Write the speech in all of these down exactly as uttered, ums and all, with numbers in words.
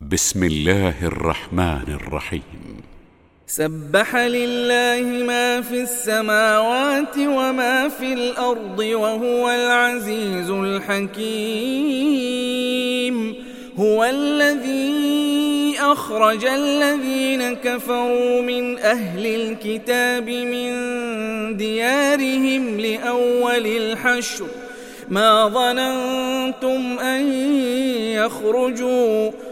بسم الله الرحمن الرحيم. سبح لله ما في السماوات وما في الأرض وهو العزيز الحكيم. هو الذي أخرج الذين كفروا من أهل الكتاب من ديارهم لأول الحشر ما ظننتم أن يخرجوا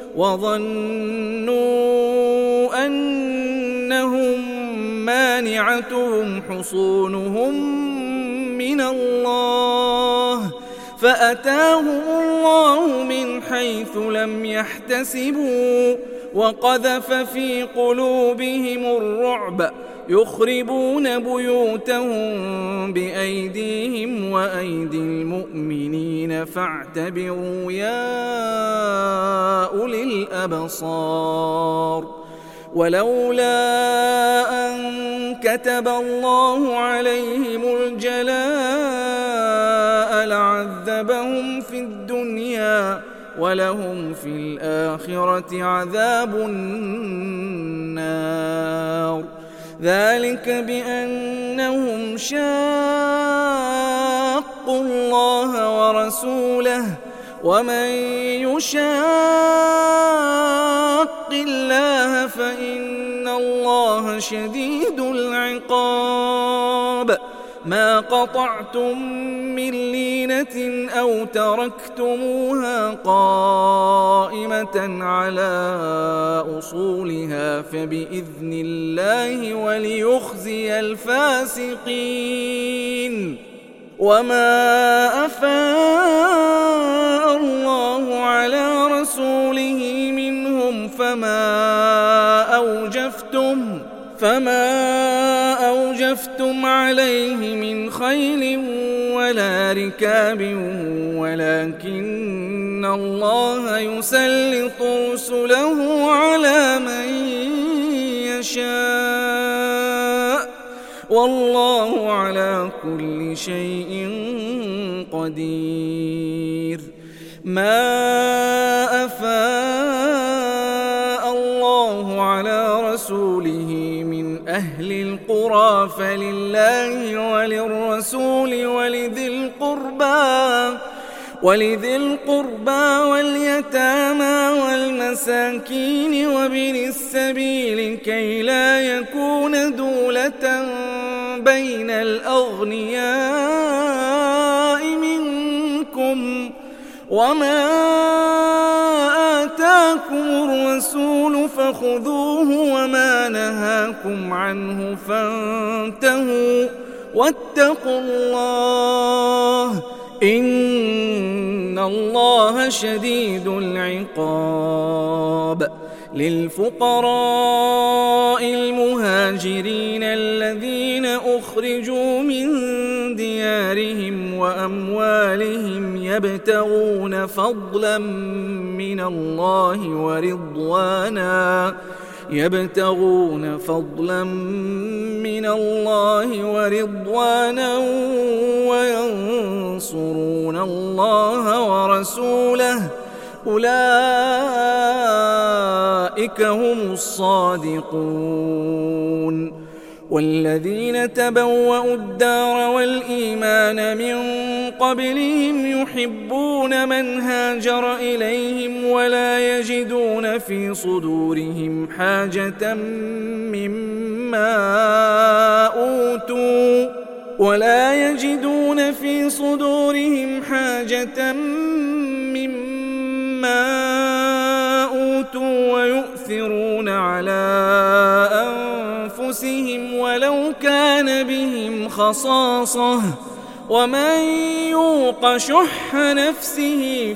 وظنوا أنهم مانعتهم حصونهم من الله فأتاهم الله من حيث لم يحتسبوا وقذف في قلوبهم الرعب يخربون بيوتهم بأيديهم وأيدي المؤمنين فاعتبروا يا أولي الأبصار. ولولا أن كتب الله عليهم الجلاء لعذبهم في الدنيا ولهم في الآخرة عذاب النار. ذلك بأنهم شاقوا الله ورسوله ومن يشاق الله فإن الله شديد العقاب. ما قطعتم من لينة أو تركتموها قائمة على أصولها فبإذن الله وليخزي الفاسقين. وما أفاء الله على رسوله منهم فما أوجفتم فما أوجفتم عليه من خيل ولا ركاب ولكن الله يسلط رسله على من يشاء والله على كل شيء قدير. ما أفاء الله على رسوله من أهل القرى فلله وللرسول ولذي القربى ولذي القربى واليتامى والمساكين وابن السبيل كي لا يكون دولة بين الأغنياء منكم. وما آتاكم الرسول فخذوه وما نهاكم عنه فانتهوا واتقوا الله إن الله شديد العقاب. للفقراء المهاجرين الذين أخرجوا من ديارهم وأموالهم يبتغون فضلا من الله ورضوانا يبتغون فضلا من الله ورضوانا وينصرون الله ورسوله أولئك هم الصادقون. والذين تبوأوا الدار والإيمان من قبلهم يحبون من هاجر إليهم ولا يجدون في صدورهم حاجة مما أوتوا ولا يجدون في صدورهم حاجة مما أوتوا ويؤثرون على أنفسهم ولو كان بهم خصاصة ومن يوق شح نفسه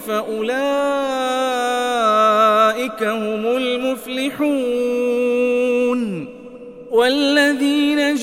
فأولئك هم المفلحون. والذين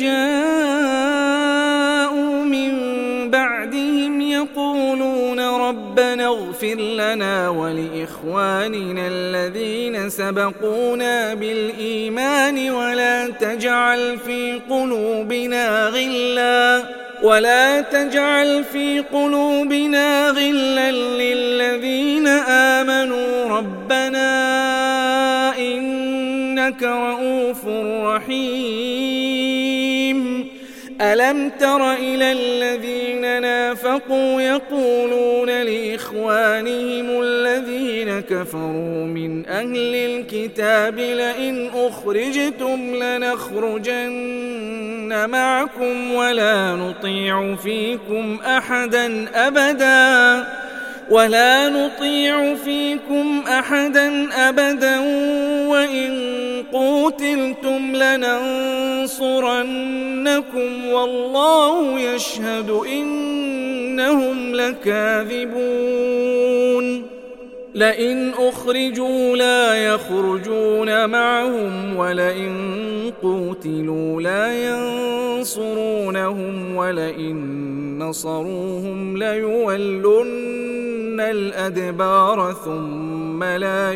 جاءوا من بعدهم يقولون ربنا اغفر لنا ولإخواننا الذين سبقونا بالإيمان ولا تجعل في قلوبنا غلا ولا تجعل في قلوبنا غلا للذين آمنوا ربنا إنك رؤوف رحيم ألم تر إلى الذين نافقوا يقولون لإخوانهم الذين كفروا من أهل الكتاب لئن أخرجتم لنخرجن معكم ولا نطيع فيكم أحدا أبدا ولا نطيع فيكم أحدا أبدا وإن قوتلتم لننصرنكم والله يشهد إنهم لكاذبون لئن أخرجوا لا يخرجون معهم ولئن قوتلوا لا ينصرونهم ولئن نصروهم ليولن الأدبار ثم لا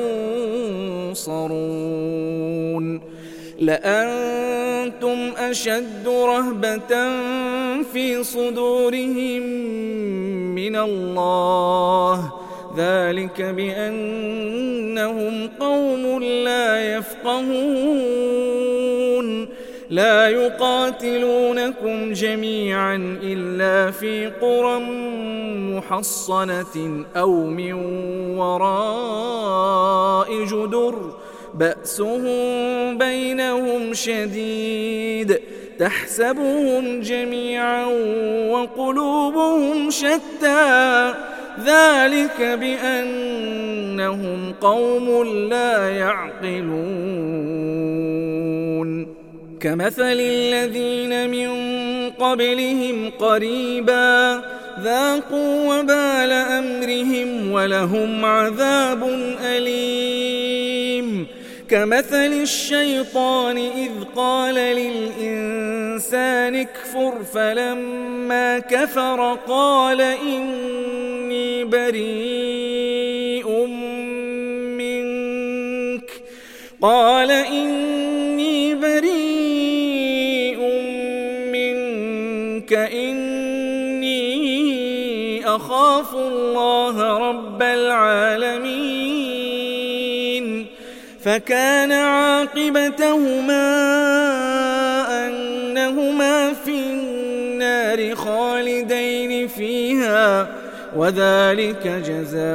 ينصرون لأنتم أشد رهبة في صدورهم من الله ذلك بأنهم قوم لا يفقهون لا يقاتلونكم جميعا إلا في قرى محصنة أو من وراء جدر بأسهم بينهم شديد تحسبهم جميعا وقلوبهم شتى ذلك بأنهم قوم لا يعقلون كمثل الذين من قبلهم قريبا ذاقوا وبال أمرهم ولهم عذاب أليم كمثل الشيطان إذ قال للإنسان اكفر فلما كفر قال إني بريء منك قال إني بريء منك إني أخاف الله رب العالمين فكان عاقبتهما أنهما في النار خالدين فيها وذلك جزاء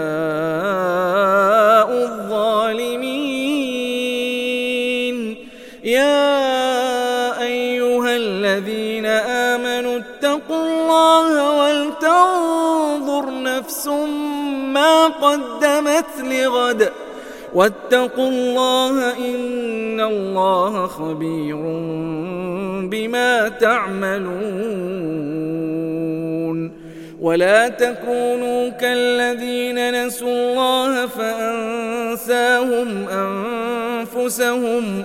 الظالمين يا أيها الذين آمنوا اتقوا الله ولتنظر نفس ما قدمت لغد واتقوا الله إن الله خبير بما تعملون ولا تكونوا كالذين نسوا الله فأنساهم أنفسهم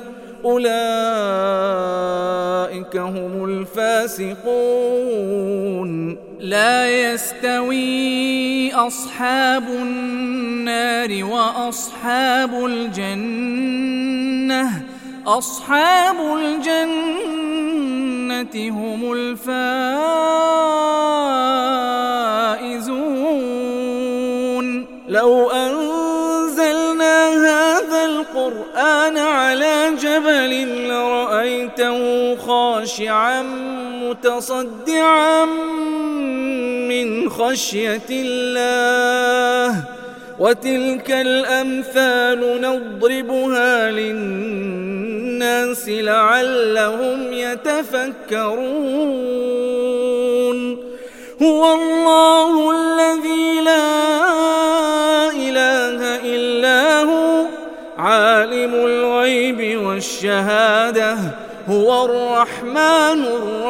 أولئك هم الفاسقون لا يستوي أصحاب النار وأصحاب الجنة أصحاب الجنة هم الفائزون لو أنزلنا هذا القرآن على جبل لرأيته خاشعا متصدعا من خشية الله وتلك الأمثال نضربها للناس لعلهم يتفكرون هو الله الذي لا إله إلا هو عالم الغيب والشهادة هو الرحمن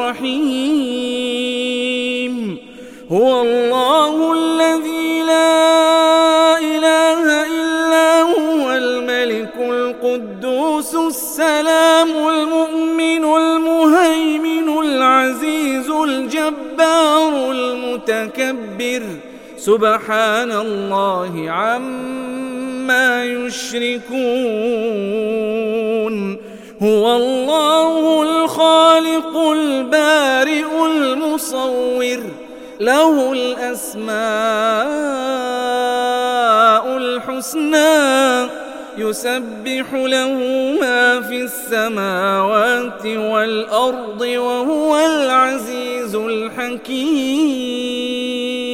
الرحيم هو الله الذي لا إله إلا هو الملك القدوس السلام المؤمن المهيمن العزيز الجبار المتكبر سبحان الله عما يشركون هو الله الخالق البارئ المصور له الأسماء الحسنى يسبح له ما في السماوات والأرض وهو العزيز الحكيم.